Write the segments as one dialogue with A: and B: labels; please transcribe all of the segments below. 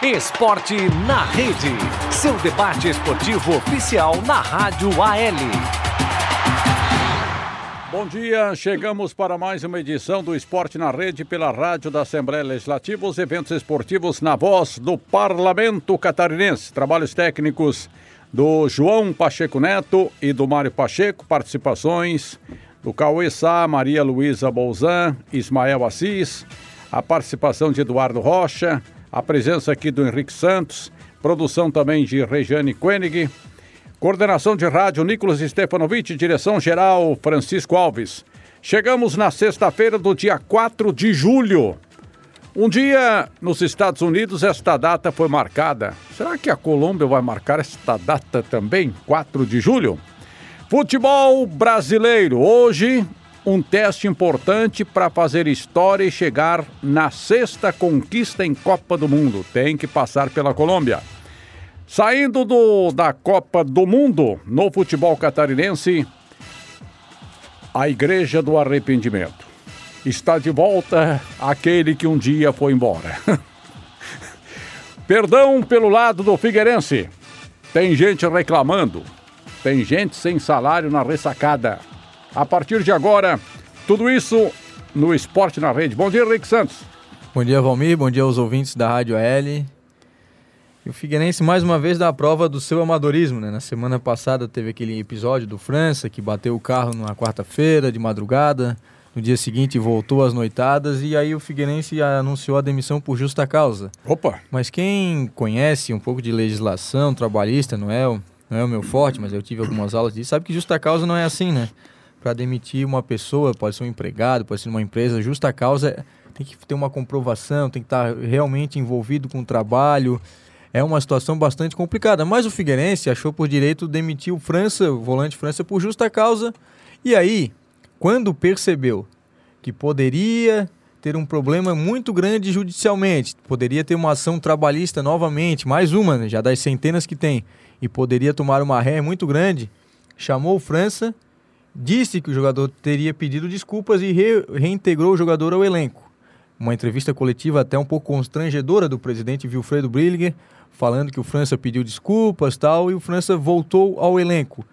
A: Esporte na Rede, seu debate esportivo oficial na Rádio AL.
B: Bom dia, chegamos para mais uma edição do Esporte na Rede pela Rádio da Assembleia Legislativa, os eventos esportivos na voz do Parlamento Catarinense. Trabalhos técnicos do João Pacheco Neto e do Mário Pacheco, participações do Cauê Sá, Maria Luísa Bolzan, Ismael Assis, a participação de Eduardo Rocha, a presença aqui do Henrique Santos, produção também de Regiane Koenig, coordenação de rádio Nicolas Stefanovic, direção geral Francisco Alves. Chegamos na sexta-feira do dia 4 de julho. Um dia nos Estados Unidos esta data foi marcada. Será que a Colômbia vai marcar esta data também? 4 de julho? Futebol brasileiro. Hoje, um teste importante para fazer história e chegar na sexta conquista em Copa do Mundo. Tem que passar pela Colômbia. Saindo da Copa do Mundo, no futebol catarinense, a Igreja do Arrependimento. Está de volta aquele que um dia foi embora. Perdão pelo lado do Figueirense. Tem gente reclamando. Tem gente sem salário na ressacada. A partir de agora, tudo isso no Esporte na Rede. Bom dia, Henrique Santos.
C: Bom dia, Valmir. Bom dia aos ouvintes da Rádio AL. E o Figueirense mais uma vez dá a prova do seu amadorismo, né? Na semana passada teve aquele episódio do França, que bateu o carro na quarta-feira, de madrugada. No dia seguinte voltou às noitadas e aí o Figueirense anunciou a demissão por justa causa.
B: Opa!
C: Mas quem conhece um pouco de legislação trabalhista, não é o meu forte, mas eu tive algumas aulas disso, sabe que justa causa não é assim, né? Para demitir uma pessoa, pode ser um empregado, pode ser uma empresa, justa causa tem que ter uma comprovação, tem que estar realmente envolvido com o trabalho. É uma situação bastante complicada, mas o Figueirense achou por direito demitir o França, o volante França, por justa causa. E aí, quando percebeu que poderia ter um problema muito grande judicialmente, poderia ter uma ação trabalhista novamente, mais uma, né, já das centenas que tem, e poderia tomar uma ré muito grande, chamou o França, disse que o jogador teria pedido desculpas e reintegrou o jogador ao elenco. Uma entrevista coletiva até um pouco constrangedora do presidente Wilfredo Brilliger, falando que o França pediu desculpas e tal, e o França voltou ao elenco.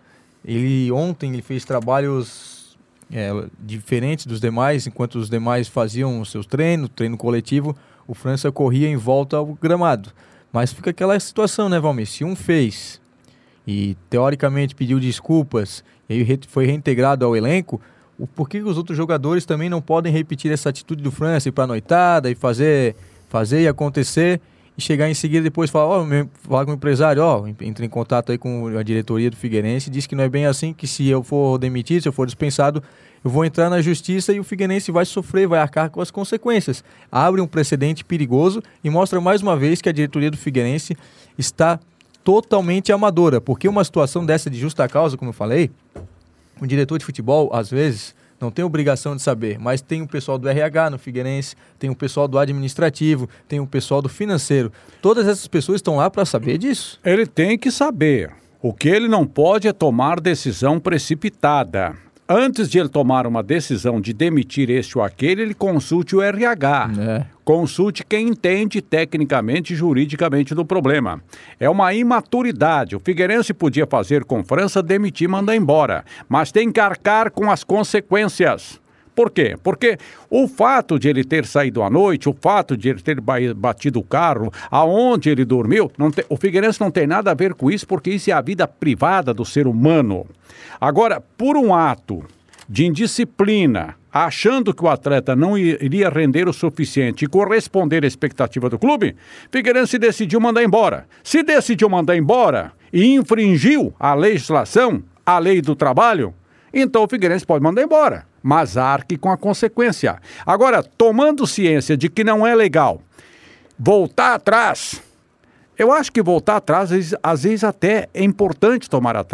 C: Ontem ele fez trabalhos diferentes dos demais, enquanto os demais faziam os seus treino coletivo, o França corria em volta ao gramado. Mas fica aquela situação, né, Valmir? Se um fez e teoricamente pediu desculpas e aí foi reintegrado ao elenco, por que os outros jogadores também não podem repetir essa atitude do França, ir para a noitada e fazer e acontecer e chegar em seguida depois falar com o empresário, entre em contato aí com a diretoria do Figueirense e diz que não é bem assim, que se eu for demitido, se eu for dispensado, eu vou entrar na justiça e o Figueirense vai sofrer, vai arcar com as consequências. Abre um precedente perigoso e mostra mais uma vez que a diretoria do Figueirense está totalmente amadora, porque uma situação dessa de justa causa, como eu falei, o diretor de futebol, às vezes, não tem obrigação de saber, mas tem o pessoal do RH no Figueirense, tem o pessoal do administrativo, tem o pessoal do financeiro. Todas essas pessoas estão lá para saber disso.
B: Ele tem que saber. O que ele não pode é tomar decisão precipitada. Antes de ele tomar uma decisão de demitir este ou aquele, ele consulte o RH. Consulte quem entende tecnicamente e juridicamente do problema. É uma imaturidade. O Figueirense podia fazer com França, demitir, mandar embora. Mas tem que arcar com as consequências. Por quê? Porque o fato de ele ter saído à noite, o fato de ele ter batido o carro, aonde ele dormiu, o Figueirense não tem nada a ver com isso, porque isso é a vida privada do ser humano. Agora, por um ato de indisciplina, achando que o atleta não iria render o suficiente e corresponder à expectativa do clube, Figueirense decidiu mandar embora. Se decidiu mandar embora e infringiu a legislação, a lei do trabalho, então o Figueirense pode mandar embora, mas arque com a consequência. Agora, tomando ciência de que não é legal voltar atrás, eu acho que voltar atrás, às vezes até é importante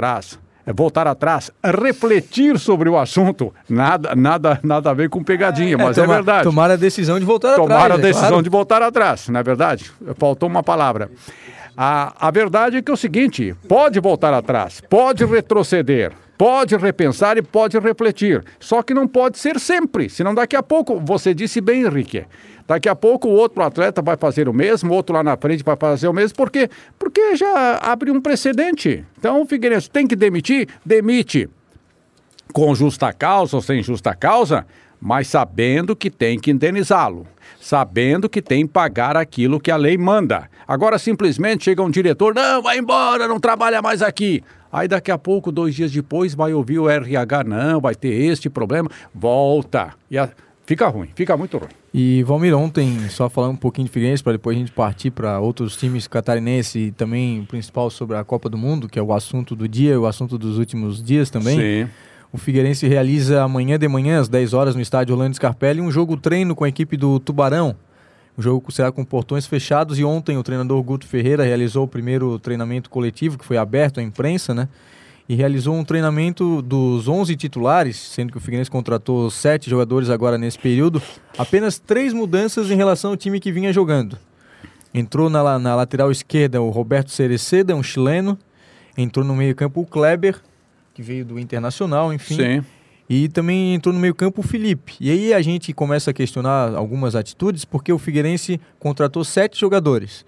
B: voltar atrás, refletir sobre o assunto. Nada a ver com pegadinha, mas é verdade.
C: Tomar a decisão de voltar atrás.
B: Tomar a decisão de voltar atrás, não é verdade? Faltou uma palavra. A verdade é que é o seguinte, pode voltar atrás, pode retroceder, pode repensar e pode refletir. Só que não pode ser sempre, senão daqui a pouco, você disse bem, Henrique, daqui a pouco o outro atleta vai fazer o mesmo, o outro lá na frente vai fazer o mesmo, por quê? Porque já abre um precedente. Então o Figueirense tem que demitir, demite. Com justa causa ou sem justa causa, mas sabendo que tem que indenizá-lo, sabendo que tem que pagar aquilo que a lei manda. Agora simplesmente chega um diretor, não, vai embora, não trabalha mais aqui. Aí daqui a pouco, 2 dias depois, vai ouvir o RH, não, vai ter este problema, volta. Fica ruim, fica muito ruim.
C: E Valmir, ontem, só falando um pouquinho de Figueirense, para depois a gente partir para outros times catarinenses e também o principal sobre a Copa do Mundo, que é o assunto do dia, o assunto dos últimos dias também.
B: Sim.
C: O Figueirense realiza amanhã de manhã, às 10 horas, no estádio Orlando Scarpelli, um jogo treino com a equipe do Tubarão. O jogo será com portões fechados e ontem o treinador Guto Ferreira realizou o primeiro treinamento coletivo, que foi aberto à imprensa, né? E realizou um treinamento dos 11 titulares, sendo que o Figueirense contratou 7 jogadores agora nesse período. Apenas 3 mudanças em relação ao time que vinha jogando. Entrou na lateral esquerda o Roberto Cereceda, um chileno. Entrou no meio-campo o Kleber, que veio do Internacional, enfim. Sim. E também entrou no meio-campo o Felipe. E aí a gente começa a questionar algumas atitudes, porque o Figueirense contratou 7 jogadores.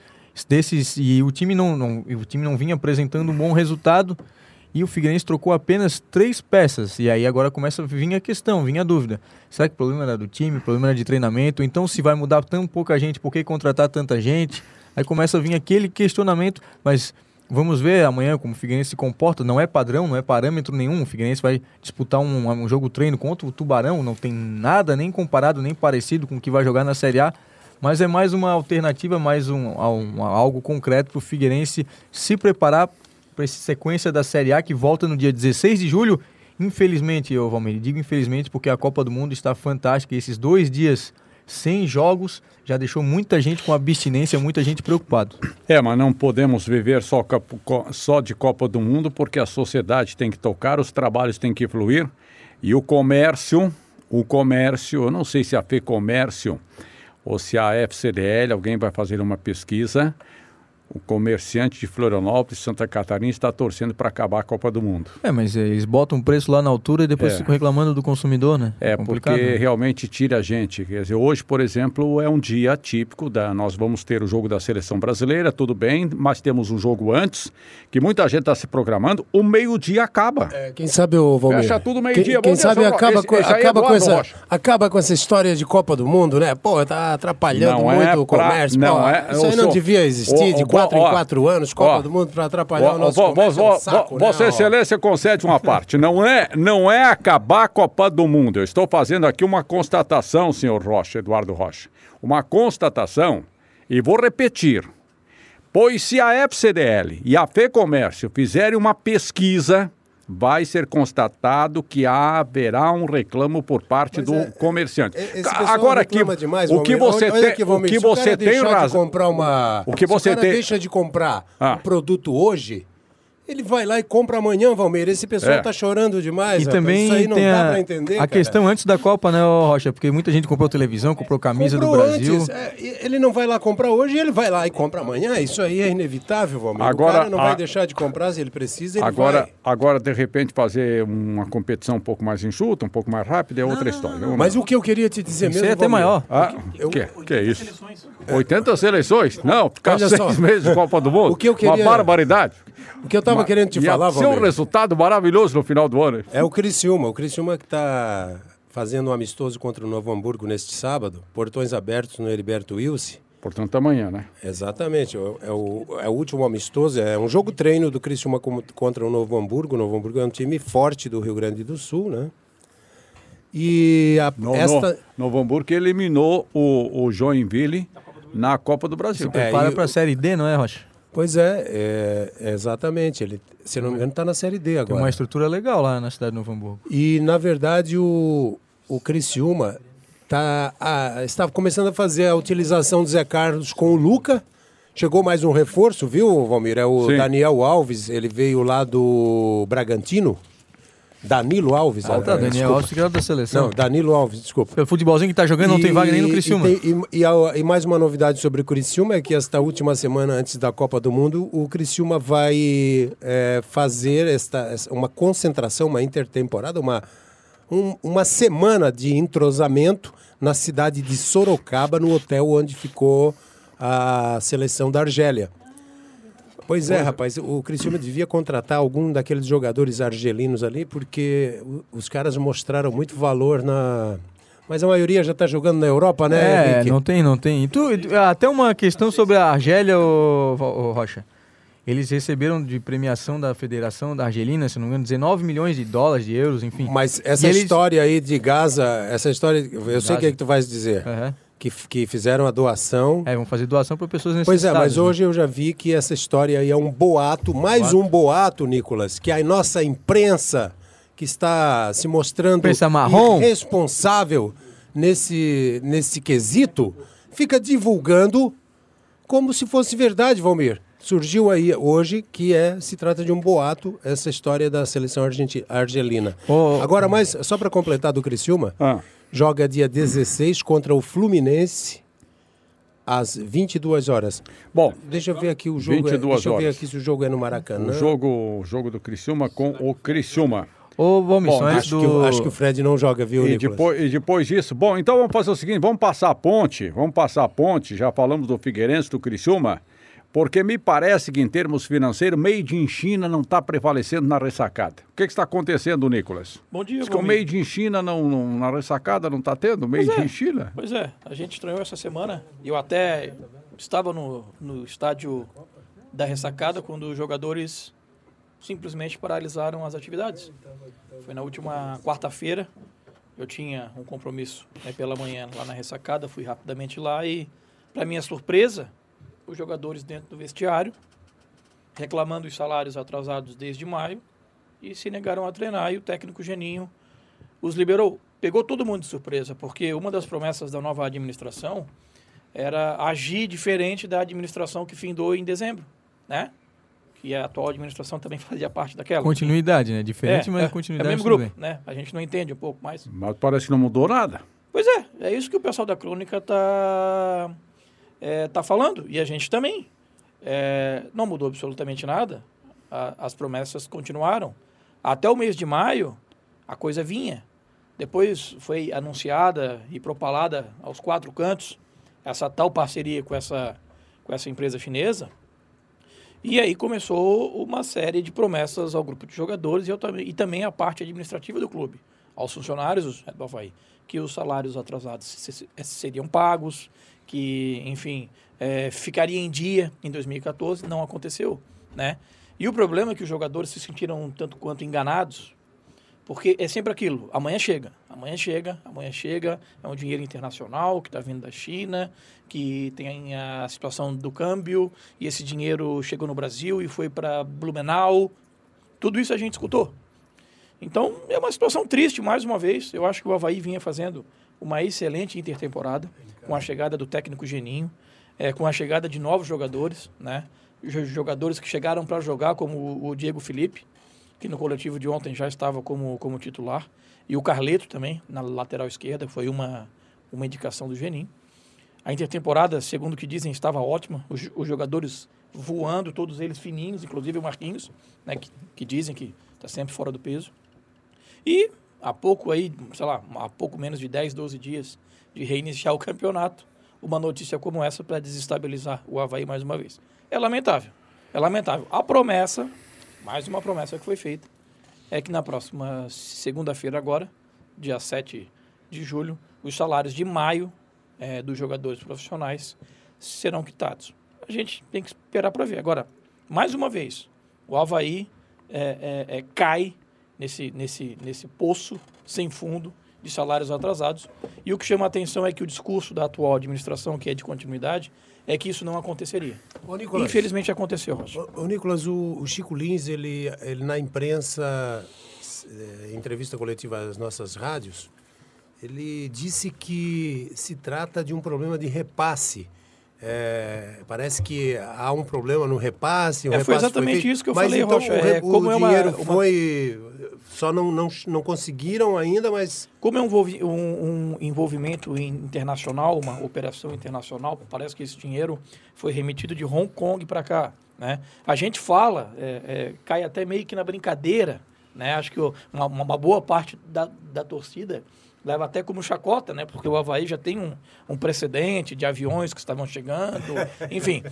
C: E o time não vinha apresentando um bom resultado, e o Figueirense trocou apenas 3 peças. E aí agora começa a vir a questão, a dúvida. Será que o problema era do time, o problema era de treinamento? Então, se vai mudar tão pouca gente, por que contratar tanta gente? Aí começa a vir aquele questionamento, mas vamos ver amanhã como o Figueirense se comporta. Não é padrão, não é parâmetro nenhum. O Figueirense vai disputar um jogo treino contra o Tubarão. Não tem nada nem comparado, nem parecido com o que vai jogar na Série A. Mas é mais uma alternativa, mais algo concreto para o Figueirense se preparar para essa sequência da Série A que volta no dia 16 de julho. Infelizmente, Valmir, digo infelizmente porque a Copa do Mundo está fantástica. E esses 2 dias sem jogos já deixou muita gente com abstinência, muita gente preocupada.
B: Mas não podemos viver só de Copa do Mundo, porque a sociedade tem que tocar, os trabalhos têm que fluir, e o comércio, eu não sei se a FEComércio ou se a FCDL, alguém vai fazer uma pesquisa. O comerciante de Florianópolis, Santa Catarina, está torcendo para acabar a Copa do Mundo.
C: Mas eles botam um preço lá na altura e depois ficam reclamando do consumidor, né?
B: Porque realmente tira a gente. Quer dizer, hoje, por exemplo, é um dia típico. Nós vamos ter o jogo da Seleção Brasileira, tudo bem, mas temos um jogo antes, que muita gente está se programando. O meio-dia acaba.
D: Quem sabe, Valmir?
B: Fecha tudo meio-dia.
D: Quem sabe acaba com essa história de Copa do Mundo, né? Está atrapalhando muito o comércio. Isso aí não devia existir de 4 em 4 anos, Copa do Mundo, para atrapalhar o nosso comércio.
B: Vossa Excelência concede uma parte. Não é acabar a Copa do Mundo. Eu estou fazendo aqui uma constatação, senhor Rocha, Eduardo Rocha. Uma constatação, e vou repetir. Pois se a FCDL e a FEComércio fizerem uma pesquisa, vai ser constatado que haverá um reclamo por parte do comerciante. Agora aqui, o que você tem razão.
D: O que você deixa de comprar um produto hoje, ele vai lá e compra amanhã, Valmir. Esse pessoal está chorando demais.
C: E também
D: isso aí não
C: tem
D: dá para entender.
C: A questão antes da Copa, né, Rocha? Porque muita gente comprou televisão, comprou camisa do Brasil.
D: Antes, ele não vai lá comprar hoje, ele vai lá e compra amanhã. Isso aí é inevitável, Valmir. O cara não vai deixar de comprar se ele precisa, ele vai.
B: Agora, de repente, fazer uma competição um pouco mais enxuta, um pouco mais rápida, é outra história.
D: Mas o que eu queria te dizer mesmo,
C: é até maior.
B: O que é isso? 80 seleções? Não, ficar 6 meses de Copa do Mundo. Uma barbaridade.
D: O que eu estava querendo te falar, Valmir,
B: um resultado maravilhoso no final do ano.
D: É o Criciúma. O Criciúma que está fazendo um amistoso contra o Novo Hamburgo neste sábado. Portões abertos no Heriberto Wilson.
B: Portanto, amanhã, né?
D: Exatamente. É o último amistoso. É um jogo treino do Criciúma contra o Novo Hamburgo. O Novo Hamburgo é um time forte do Rio Grande do Sul, né? E
B: Novo Hamburgo eliminou o Joinville na Copa do Brasil.
C: Se prepara para a Série D, não é, Rocha?
D: Pois exatamente. Ele, se não me engano, está na Série D agora.
C: Tem uma estrutura legal lá na cidade de Novo Hamburgo.
D: E, na verdade, o Criciúma estava começando a fazer a utilização do Zé Carlos com o Luca. Chegou mais um reforço, viu, Valmir? É o Daniel Alves, ele veio lá do Bragantino. Danilo Alves.
C: Daniel Alves que era da seleção.
D: Não, Danilo Alves, desculpa.
C: Pelo futebolzinho que tá jogando, não tem vaga nem no Criciúma.
D: E mais uma novidade sobre o Criciúma é que esta última semana antes da Copa do Mundo, o Criciúma vai fazer uma concentração, uma intertemporada, uma semana de entrosamento na cidade de Sorocaba, no hotel onde ficou a seleção da Argélia. Pois é, rapaz, o Criciúma devia contratar algum daqueles jogadores argelinos ali, porque os caras mostraram muito valor Mas a maioria já está jogando na Europa, né, Henrique?
C: Não tem. Até uma questão sobre a Argélia, ô Rocha. Eles receberam de premiação da Federação da Argelina, se não me engano, 19 milhões de dólares, de euros, enfim.
D: Mas essa história aí de Gaza, eu sei o que é que tu vais dizer.
C: Uhum.
D: Que fizeram a doação.
C: Vão fazer doação para pessoas
D: Pois
C: necessitadas.
D: é, mas hoje eu já vi que essa história aí é um boato, um boato, Nicolas, que a nossa imprensa, que está se mostrando irresponsável nesse quesito, fica divulgando como se fosse verdade, Valmir. Surgiu aí hoje que se trata de um boato, essa história da seleção argelina. Agora, mas só para completar do Criciúma, joga dia 16 contra o Fluminense às 22 horas.
B: Bom,
D: deixa eu ver aqui o jogo. Deixa eu ver aqui se o jogo é no Maracanã.
B: O jogo do Criciúma com o Criciúma.
D: Acho que o Fred não joga, viu, Nicolas?
B: E depois disso, bom, então vamos fazer o seguinte, vamos passar a ponte, já falamos do Figueirense, do Criciúma, porque me parece que em termos financeiros, Made in China não está prevalecendo na ressacada. O que está acontecendo, Nicolas?
E: Bom dia,
B: o Made in China na ressacada não está tendo? Made in China?
E: Pois é, a gente estranhou essa semana. Eu até estava no estádio da ressacada quando os jogadores simplesmente paralisaram as atividades. Foi na última quarta-feira, eu tinha um compromisso pela manhã lá na ressacada, fui rapidamente lá e, para minha surpresa, os jogadores dentro do vestiário, reclamando os salários atrasados desde maio, e se negaram a treinar, e o técnico Geninho os liberou. Pegou todo mundo de surpresa, porque uma das promessas da nova administração era agir diferente da administração que findou em dezembro, né? Que a atual administração também fazia parte daquela.
C: Continuidade, né? Diferente, mas continuidade.
E: É o mesmo grupo, né? A gente não entende um pouco mais.
B: Mas parece que não mudou nada.
E: Pois é isso que o pessoal da Crônica está falando, e a gente também. Não mudou absolutamente nada, as promessas continuaram. Até o mês de maio, a coisa vinha. Depois foi anunciada e propalada aos quatro cantos essa tal parceria com essa empresa chinesa, e aí começou uma série de promessas ao grupo de jogadores e também à parte administrativa do clube, aos funcionários do Avaí, que os salários atrasados seriam pagos, que, enfim, ficaria em dia em 2014, não aconteceu, né? E o problema é que os jogadores se sentiram um tanto quanto enganados, porque é sempre aquilo, amanhã chega, é um dinheiro internacional que está vindo da China, que tem a situação do câmbio, e esse dinheiro chegou no Brasil e foi para Blumenau, tudo isso a gente escutou. Então, é uma situação triste, mais uma vez. Eu acho que o Avaí vinha fazendo uma excelente intertemporada, com a chegada do técnico Geninho, com a chegada de novos jogadores, né? Jogadores que chegaram para jogar, como o Diego Felipe, que no coletivo de ontem já estava como titular, e o Carleto também, na lateral esquerda, foi uma indicação do Geninho. A intertemporada, segundo o que dizem, estava ótima, os jogadores voando, todos eles fininhos, inclusive o Marquinhos, né, que dizem que está sempre fora do peso. E há pouco menos de 10, 12 dias de reiniciar o campeonato, uma notícia como essa para desestabilizar o Avaí mais uma vez. É lamentável. A promessa, mais uma promessa que foi feita, é que na próxima segunda-feira agora, dia 7 de julho, os salários de maio dos jogadores profissionais serão quitados. A gente tem que esperar para ver. Agora, mais uma vez, o Avaí cai nesse poço sem fundo de salários atrasados. E o que chama a atenção é que o discurso da atual administração, que é de continuidade, é que isso não aconteceria.
D: Nicolas,
E: infelizmente aconteceu, Rocha.
D: Nicolas, o Chico Lins, ele na imprensa, entrevista coletiva às nossas rádios, ele disse que se trata de um problema de repasse Parece que há um problema no repasse.
E: Foi exatamente isso que eu falei,
D: então,
E: Rocha.
D: O dinheiro foi... Só não conseguiram ainda, mas...
E: Como é um envolvimento internacional, uma operação internacional, parece que esse dinheiro foi remetido de Hong Kong para cá, né? A gente fala, cai até meio que na brincadeira, né? Acho que uma boa parte da torcida leva até como chacota, né? Porque o Avaí já tem um precedente de aviões que estavam chegando, enfim.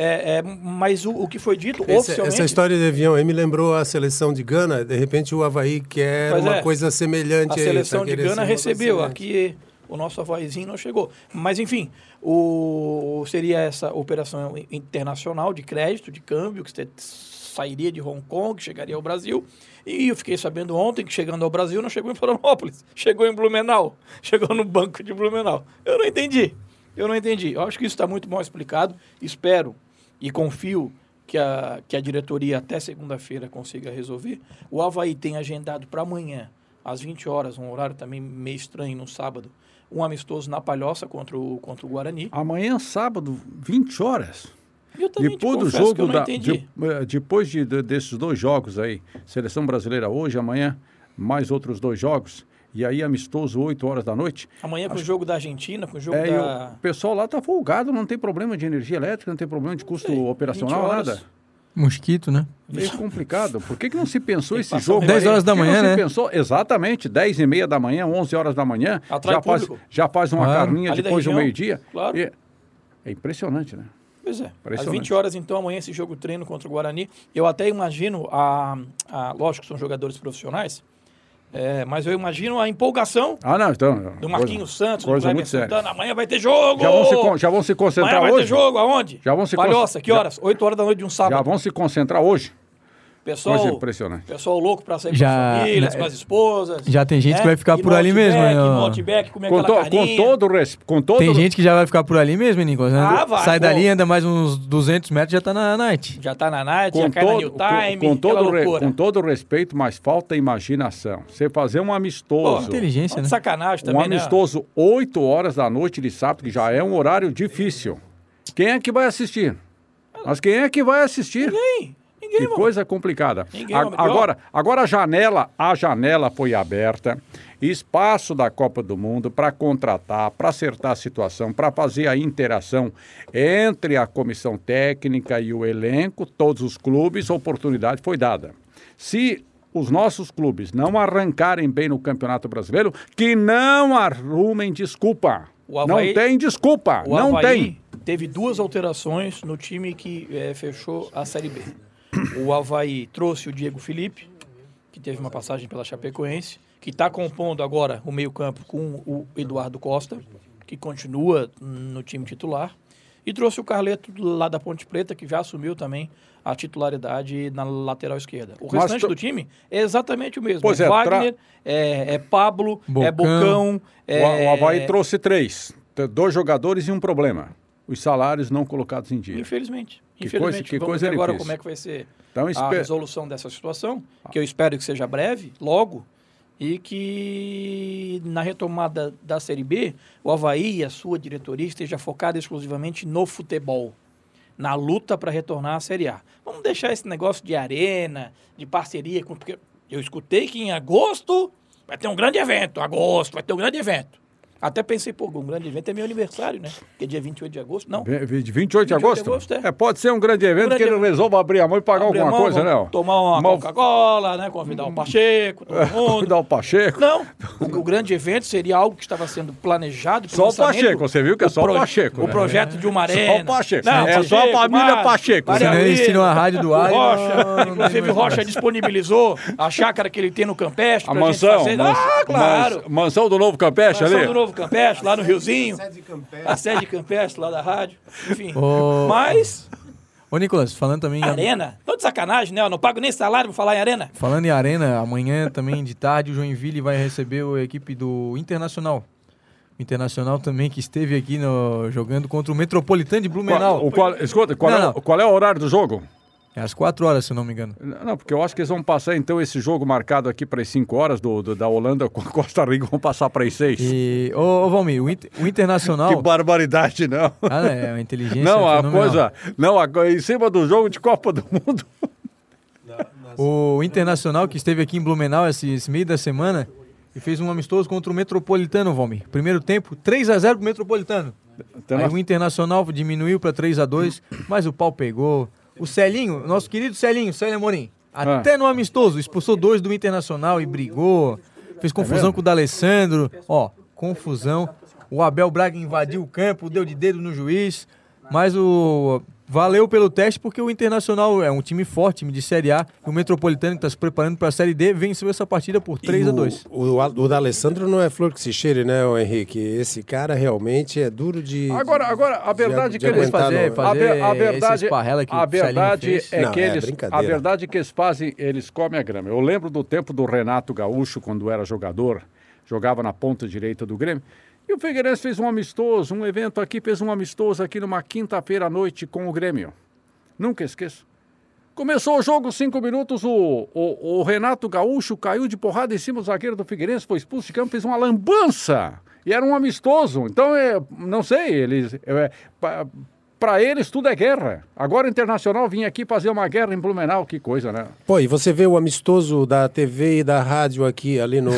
E: Mas o que foi dito oficialmente...
D: Essa história de avião aí me lembrou a seleção de Gana. De repente o Avaí quer uma coisa semelhante.
E: A seleção de Gana recebeu, aqui o nosso Avaizinho não chegou. Mas, enfim, seria essa operação internacional de crédito, de câmbio, que sairia de Hong Kong, chegaria ao Brasil. E eu fiquei sabendo ontem que, chegando ao Brasil, não chegou em Florianópolis, chegou em Blumenau, chegou no banco de Blumenau. Eu não entendi. Eu acho que isso está muito mal explicado. Espero e confio que a diretoria até segunda-feira consiga resolver. O Avaí tem agendado para amanhã, às 20 horas, um horário também meio estranho no sábado, um amistoso na Palhoça contra o Guarani.
B: Amanhã, sábado, 20 horas?
E: Eu também
B: depois do jogo depois desses 2 jogos aí, Seleção Brasileira hoje, amanhã, mais outros 2 jogos, e aí amistoso 8 horas da noite.
E: Amanhã com o jogo da Argentina, com o jogo
B: O pessoal lá tá folgado, não tem problema de energia elétrica, não tem problema de custo operacional, nada.
C: Mosquito, né?
B: Meio complicado. Por que não se pensou esse jogo?
C: 10 horas da manhã, né?
B: Pensou, exatamente, 10h30 da manhã, 11 horas da manhã, já faz uma carninha depois do meio-dia.
E: Claro.
B: É impressionante, né?
E: Pois é. Às 20 horas, então, amanhã esse jogo treino contra o Guarani. Eu até imagino, lógico que são jogadores profissionais, mas eu imagino a empolgação do Marquinhos Santos, do Kleber Santana. Amanhã vai ter jogo!
B: Já vão se concentrar
E: hoje?
B: Amanhã
E: vai ter jogo, aonde?
B: Palhoça,
E: que horas? 8 horas da noite de um sábado.
B: Já vão se concentrar hoje?
E: Coisa
B: impressionante.
E: Pessoal louco pra sair com as famílias, com as esposas.
C: Já tem gente que vai ficar por ali mesmo, né? Tem gente que já vai ficar por ali mesmo, Nicolas. Né? Sai dali, anda mais uns 200 metros, já tá na night.
E: Já tá na night, já cai na New Time,
B: com todo respeito, mas falta imaginação. Você fazer um amistoso...
C: inteligência, né?
E: Sacanagem também,
B: né? Um amistoso 8 horas da noite de sábado, que já é um horário difícil. Quem é que vai assistir? Mas quem é que vai assistir?
E: Ninguém.
B: Que coisa complicada. Agora a janela foi aberta, espaço da Copa do Mundo para contratar, para acertar a situação, para fazer a interação entre a comissão técnica e o elenco, todos os clubes, a oportunidade foi dada. Se os nossos clubes não arrancarem bem no Campeonato Brasileiro, que não arrumem desculpa. Não tem desculpa, não tem.
E: Teve 2 alterações no time que fechou a Série B. O Avaí trouxe o Diego Felipe, que teve uma passagem pela Chapecoense, que está compondo agora o meio-campo com o Eduardo Costa, que continua no time titular, e trouxe o Carleto lá da Ponte Preta, que já assumiu também a titularidade na lateral esquerda. O restante do time é exatamente o mesmo.
B: Pois
E: Wagner, Pablo, Bocão.
B: O Avaí trouxe 3, 2 jogadores e um problema. Os salários não colocados em dia.
E: Infelizmente.
B: Vamos ver
E: agora como é que vai ser a resolução dessa situação, que eu espero que seja breve, logo, e que na retomada da Série B, o Avaí e a sua diretoria esteja focada exclusivamente no futebol, na luta para retornar à Série A. Vamos deixar esse negócio de arena, de parceria, porque eu escutei que em agosto vai ter um grande evento, Até pensei, um grande evento é meu aniversário, né? Que é dia 28 de agosto, não?
B: 28 de agosto? Pode ser um grande evento que ele resolva abrir a mão e pagar alguma coisa, né?
E: Tomar uma Coca-Cola, né? Convidar o Pacheco, todo mundo.
B: Convidar o Pacheco.
E: Não, o grande evento seria algo que estava sendo planejado.
B: Só o Pacheco, você viu que é só o Pacheco.
E: O projeto de uma arena.
B: Só o Pacheco. É só a família Pacheco.
C: Eles tiram a rádio do ar.
E: Inclusive o Rocha disponibilizou a chácara que ele tem no Campestre.
B: A mansão.
E: Claro.
B: Mansão do Novo Campestre ali.
E: Mansão do Novo Campestre, lá no Riozinho. A sede Campestre, lá da rádio. Enfim. Mas...
C: Ô, Nicolas, falando também...
E: Arena? Tô de sacanagem, né? Eu não pago nem salário pra falar em arena.
C: Falando em arena, amanhã também de tarde o Joinville vai receber a equipe do Internacional. O Internacional também que esteve aqui jogando contra o Metropolitano de Blumenau.
B: Escuta, qual é o horário do jogo?
C: É às 4 horas, se eu não me engano.
B: Não, porque eu acho que eles vão passar, então, esse jogo marcado aqui para as 5 horas da Holanda com a Costa Rica, vão passar para as 6.
C: E, ô Valmir, o Internacional...
B: Que barbaridade, não.
C: É uma inteligência
B: não, a
C: fenomenal.
B: coisa... Não, em cima do jogo de Copa do Mundo...
C: O Internacional, que esteve aqui em Blumenau esse meio da semana, e fez um amistoso contra o Metropolitano, Valmir. Primeiro tempo, 3-0 pro Metropolitano. Aí o Internacional diminuiu para 3-2, mas o pau pegou. O Celinho, nosso querido Célio Amorim, até no amistoso, expulsou 2 do Internacional e brigou. Fez confusão com o D'Alessandro. Confusão. O Abel Braga invadiu o campo, deu de dedo no juiz. Mas valeu pelo teste, porque o Internacional é um time forte, time de Série A. E o Metropolitano, que está se preparando para a Série D, venceu essa partida por 3-2.
D: O D'Alessandro não é flor que se cheire, né, Henrique? Esse cara realmente é duro de...
B: Agora a verdade que eles
C: fazer
B: a verdade,
C: esse esparrela que
B: a verdade
C: fez.
B: é
D: Não,
B: que eles...
D: brincadeira.
B: A verdade é que eles fazem, eles comem a grama. Eu lembro do tempo do Renato Gaúcho, quando era jogador, jogava na ponta direita do Grêmio. E o Figueirense fez um amistoso, um evento aqui, fez um amistoso aqui numa quinta-feira à noite com o Grêmio. Nunca esqueço. Começou o jogo, 5 minutos, o Renato Gaúcho caiu de porrada em cima do zagueiro do Figueirense, foi expulso de campo, fez uma lambança. E era um amistoso. Então, não sei, eles... Para eles tudo é guerra. Agora o Internacional vinha aqui fazer uma guerra em Blumenau, que coisa, né?
D: Pô, e você vê o amistoso da TV e da rádio aqui, ali no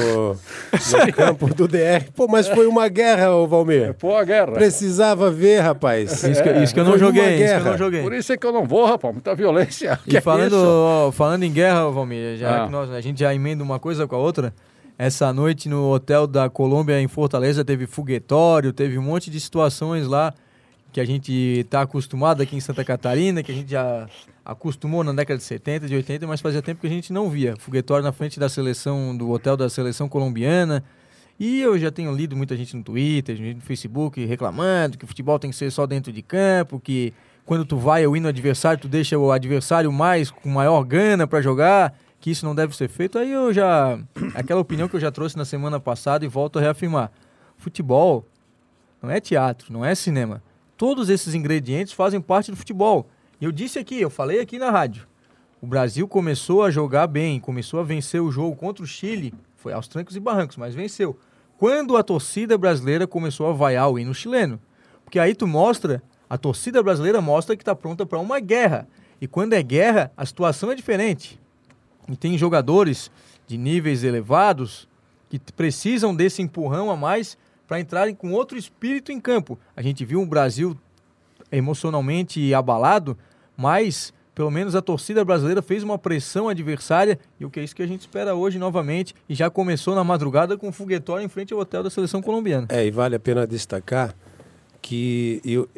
D: campo do DR. Pô, mas foi uma guerra, ô Valmir.
B: Foi uma guerra.
D: Precisava ver, rapaz.
C: Isso que eu não joguei,
B: Por isso é que eu não vou, rapaz, muita violência.
C: E falando em guerra, Valmir, a gente já emenda uma coisa com a outra. Essa noite no hotel da Colômbia em Fortaleza teve foguetório, teve um monte de situações lá que a gente está acostumado aqui em Santa Catarina, que a gente já acostumou na década de 70, de 80, mas fazia tempo que a gente não via. Foguetório na frente da seleção, do hotel da seleção colombiana. E eu já tenho lido muita gente no Twitter, gente no Facebook, reclamando que o futebol tem que ser só dentro de campo, que quando tu vai ao hino adversário, tu deixa o adversário com maior gana para jogar, que isso não deve ser feito. Aí aquela opinião que eu já trouxe na semana passada e volto a reafirmar. Futebol não é teatro, não é cinema. Todos esses ingredientes fazem parte do futebol. E eu falei aqui na rádio. O Brasil começou a jogar bem, começou a vencer o jogo contra o Chile. Foi aos trancos e barrancos, mas venceu. Quando a torcida brasileira começou a vaiar o hino chileno. Porque aí a torcida brasileira mostra que está pronta para uma guerra. E quando é guerra, a situação é diferente. E tem jogadores de níveis elevados que precisam desse empurrão a mais para entrarem com outro espírito em campo. A gente viu o Brasil emocionalmente abalado, mas pelo menos a torcida brasileira fez uma pressão adversária, e o que é isso que a gente espera hoje novamente, e já começou na madrugada com um foguetório em frente ao hotel da seleção colombiana.
D: E vale a pena destacar que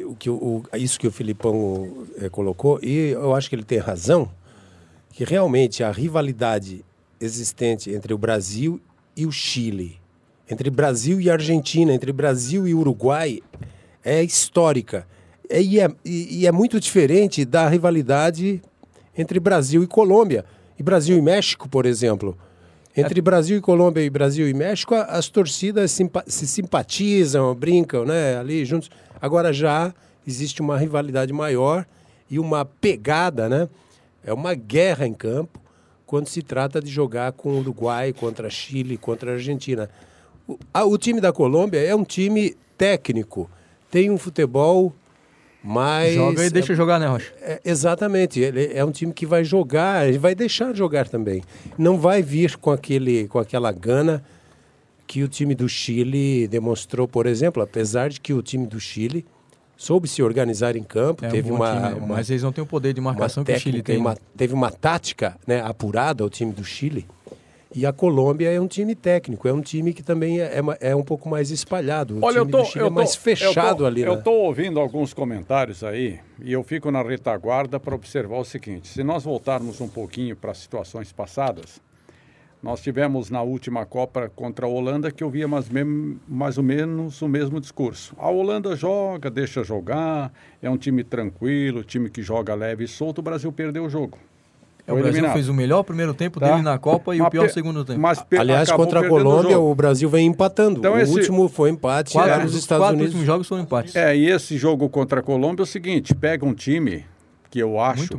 D: isso que o Filipão colocou, e eu acho que ele tem razão, que realmente a rivalidade existente entre o Brasil e o Chile, entre Brasil e Argentina, entre Brasil e Uruguai, é histórica. E é muito diferente da rivalidade entre Brasil e Colômbia. E Brasil e México, por exemplo. Entre Brasil e Colômbia e Brasil e México, as torcidas se simpatizam, brincam, né, ali juntos. Agora já existe uma rivalidade maior e uma pegada, né? É uma guerra em campo quando se trata de jogar com o Uruguai, contra Chile, contra a Argentina. O time da Colômbia é um time técnico, tem um futebol mais...
C: Joga e deixa jogar, né, Rocha?
D: Exatamente, ele é um time que vai jogar, ele vai deixar jogar também. Não vai vir com aquela gana que o time do Chile demonstrou, por exemplo, apesar de que o time do Chile soube se organizar em campo, teve
C: mas eles não têm o poder de marcação que o Chile tem.
D: Teve uma tática, né, apurada ao time do Chile. E a Colômbia é um time técnico, é um time que também é um pouco mais espalhado. O time do Chile é mais fechado ali.
B: Eu estou ouvindo alguns comentários aí e eu fico na retaguarda para observar o seguinte. Se nós voltarmos um pouquinho para situações passadas, nós tivemos na última Copa contra a Holanda que eu via mais ou menos o mesmo discurso. A Holanda joga, deixa jogar, é um time tranquilo, time que joga leve e solto, o Brasil perdeu o jogo.
C: O Brasil fez o melhor primeiro tempo dele na Copa e o pior segundo tempo.
D: Aliás, contra a Colômbia, o Brasil vem empatando. Então, o último foi empate.
C: Os Estados Unidos. Últimos jogos foram empates.
B: E esse jogo contra a Colômbia é o seguinte, pega um time que eu acho...
C: Muito bom.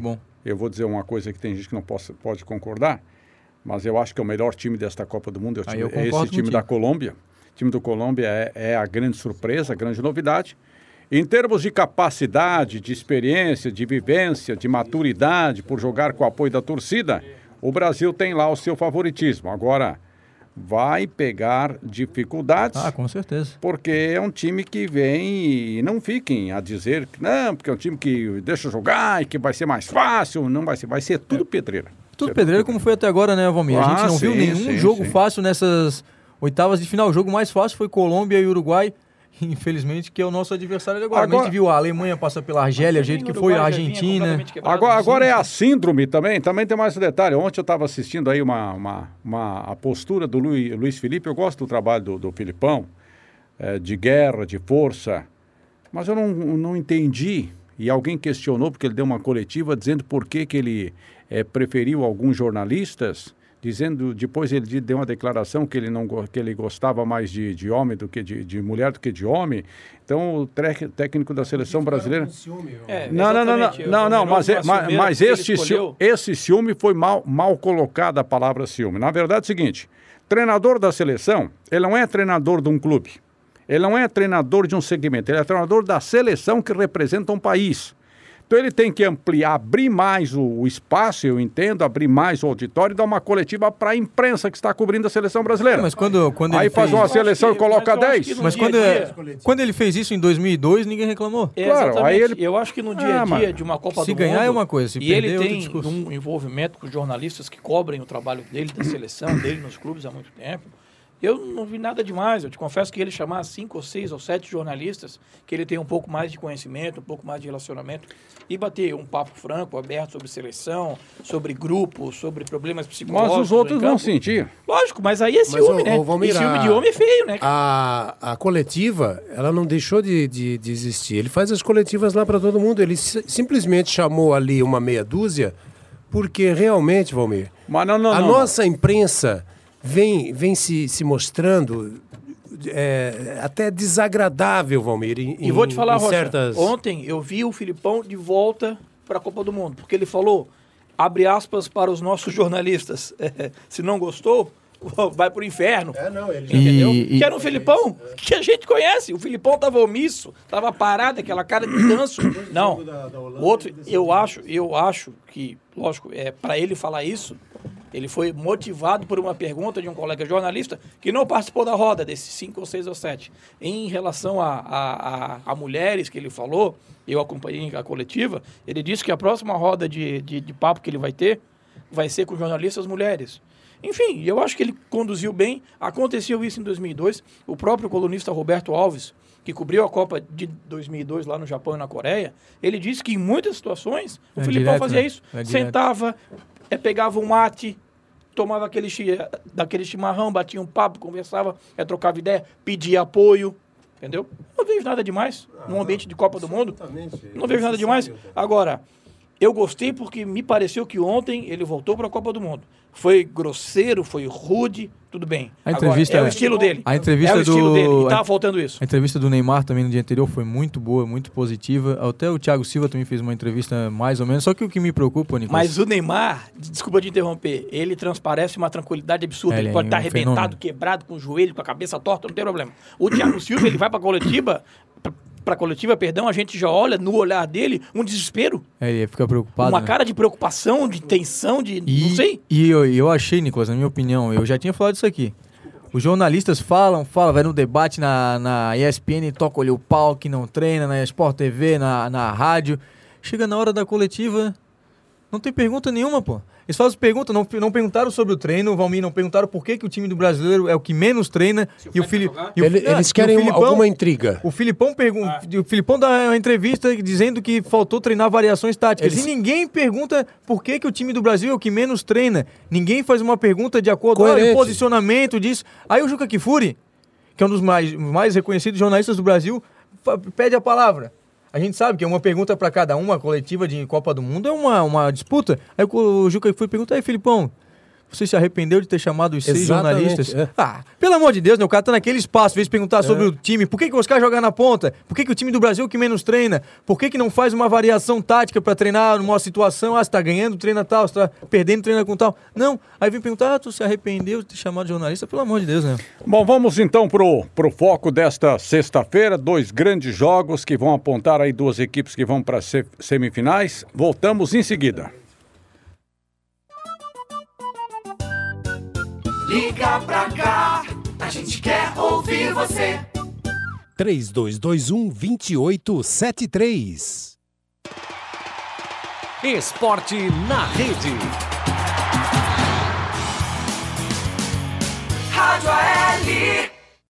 B: eu vou dizer uma coisa que tem gente que não pode concordar, mas eu acho que o melhor time desta Copa do Mundo é esse time da Colômbia. O time do Colômbia é a grande surpresa, a grande novidade. Em termos de capacidade, de experiência, de vivência, de maturidade, por jogar com o apoio da torcida, o Brasil tem lá o seu favoritismo. Agora, vai pegar dificuldades.
C: Ah, com certeza.
B: Porque é um time que vem e não fiquem a dizer que não, porque é um time que deixa jogar e que vai ser mais fácil. Não vai ser tudo pedreira.
C: Tudo pedreira como foi até agora, né, Valmir? A gente não viu nenhum jogo fácil nessas oitavas de final. O jogo mais fácil foi Colômbia e Uruguai. Infelizmente, que é o nosso adversário agora. A gente viu a Alemanha passar pela Argélia, a gente que foi a Argentina.
B: Agora é a síndrome também. Também tem mais um detalhe. Ontem eu estava assistindo aí a postura do Luiz Felipe. Eu gosto do trabalho do Filipão, de guerra, de força. Mas eu não entendi. E alguém questionou, porque ele deu uma coletiva, dizendo por que ele preferiu alguns jornalistas. Dizendo, depois ele deu uma declaração que ele gostava mais de homem do que de mulher do que de homem. Então, o técnico da seleção brasileira... Não, mas esse ciúme foi mal colocado, a palavra ciúme. Na verdade é o seguinte, treinador da seleção, ele não é treinador de um clube, ele não é treinador de um segmento, ele é treinador da seleção que representa um país. Então ele tem que abrir mais o espaço, eu entendo, abrir mais o auditório e dar uma coletiva para a imprensa que está cobrindo a seleção brasileira.
C: Mas quando
B: aí faz uma seleção e coloca 10.
C: Mas quando ele fez isso em 2002, ninguém reclamou.
E: Claro, aí eu acho que no dia a dia de uma Copa do Mundo...
C: Se ganhar é uma coisa, se perder é outro discurso.
E: E ele tem um envolvimento com jornalistas que cobrem o trabalho dele, da seleção dele nos clubes há muito tempo. Eu não vi nada demais, eu te confesso que ele chamar 5 ou 6 ou 7 jornalistas, que ele tem um pouco mais de conhecimento, um pouco mais de relacionamento, e bater um papo franco, aberto sobre seleção, sobre grupos, sobre problemas psicológicos.
B: Mas os outros vão sentir.
E: Lógico, mas aí é ciúme, né? E ciúme de homem é feio, né?
D: A coletiva, ela não deixou de existir. Ele faz as coletivas lá para todo mundo. Ele simplesmente chamou ali uma meia dúzia, porque realmente, Valmir, a nossa imprensa... Vem se mostrando até desagradável, Valmir.
E: E vou te falar, Rocha, ontem eu vi o Filipão de volta para a Copa do Mundo, porque ele falou, abre aspas para os nossos jornalistas, se não gostou, vai pro inferno. Entendeu? Que era um Filipão que a gente conhece. O Filipão estava omisso, estava parado, aquela cara de danço. Não, o outro, eu acho que, lógico, para ele falar isso, ele foi motivado por uma pergunta de um colega jornalista que não participou da roda, desses 5 ou 6 ou 7. Em relação a mulheres que ele falou, eu acompanhei a coletiva, ele disse que a próxima roda de papo que ele vai ter vai ser com jornalistas mulheres. Enfim, eu acho que ele conduziu bem. Aconteceu isso em 2002. O próprio colunista Roberto Alves, que cobriu a Copa de 2002 lá no Japão e na Coreia, ele disse que em muitas situações o Filipão fazia isso. Sentava, pegava um mate, tomava daquele chimarrão, batia um papo, conversava, trocava ideia, pedia apoio, entendeu? Não vejo nada demais num ambiente de Copa do Mundo. Não vejo nada demais. Agora, eu gostei porque me pareceu que ontem ele voltou para a Copa do Mundo. Foi grosseiro, foi rude, tudo bem.
C: A entrevista,
E: agora, é o estilo dele.
C: A entrevista
E: é o estilo dele. E estava faltando isso.
C: A entrevista do Neymar também no dia anterior foi muito boa, muito positiva. Até o Thiago Silva também fez uma entrevista mais ou menos. Só que o que me preocupa, Nicolas...
E: Mas o Neymar, desculpa te interromper, ele transparece uma tranquilidade absurda. Ele pode estar arrebentado, fenômeno. Quebrado, com o joelho, com a cabeça torta, não tem problema. O Thiago Silva, ele vai para a coletiva... a gente já olha no olhar dele um desespero.
C: Ele fica preocupado.
E: Uma cara de preocupação, de tensão, não sei.
C: E eu achei, Nicolas, na minha opinião, eu já tinha falado isso aqui. Os jornalistas falam, vai no debate na ESPN, toca olho o pau, que não treina, na Sport TV, na rádio. Chega na hora da coletiva, não tem pergunta nenhuma, pô. Eles fazem pergunta, não perguntaram sobre o treino, Valmir, não perguntaram por que o time do brasileiro é o que menos treina.
D: Eles querem alguma intriga.
C: O Filipão dá uma entrevista dizendo que faltou treinar variações táticas. E ninguém pergunta por que o time do Brasil é o que menos treina. Ninguém faz uma pergunta de acordo com o posicionamento disso. Aí o Juca Kfouri, que é um dos mais reconhecidos jornalistas do Brasil, pede a palavra. A gente sabe que é uma pergunta para cada um, a coletiva de Copa do Mundo é uma disputa. Aí o Juca foi perguntar, aí Filipão, Você se arrependeu de ter chamado os 6
D: Exatamente,
C: jornalistas? Pelo amor de Deus, né? O cara tá naquele espaço, veio perguntar sobre o time. Por que o Oscar joga na ponta? Por que o time do Brasil que menos treina? Por que não faz uma variação tática pra treinar numa situação? Você tá ganhando, treina tal, você tá perdendo, treina com tal. Não. Aí vem perguntar, tu se arrependeu de ter chamado jornalista? Pelo amor de Deus, né?
B: Bom, vamos então pro foco desta sexta-feira. 2 grandes jogos que vão apontar aí 2 equipes que vão para semifinais. Voltamos em seguida.
A: Liga pra cá, a gente quer ouvir você.
D: 3221-2873.
A: Esporte na Rede.